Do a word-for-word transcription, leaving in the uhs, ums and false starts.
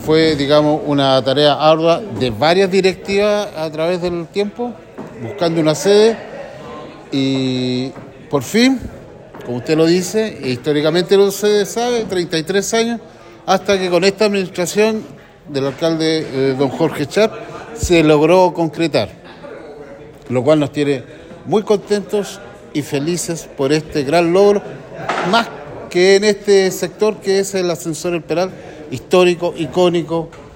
Fue, digamos, una tarea ardua de varias directivas a través del tiempo, buscando una sede y por fin, como usted lo dice, e históricamente no se sabe, treinta y tres años, hasta que con esta administración del alcalde eh, don Jorge Char se logró concretar, lo cual nos tiene muy contentos y felices por este gran logro, más que en este sector que es el ascensor El Peral, histórico, icónico,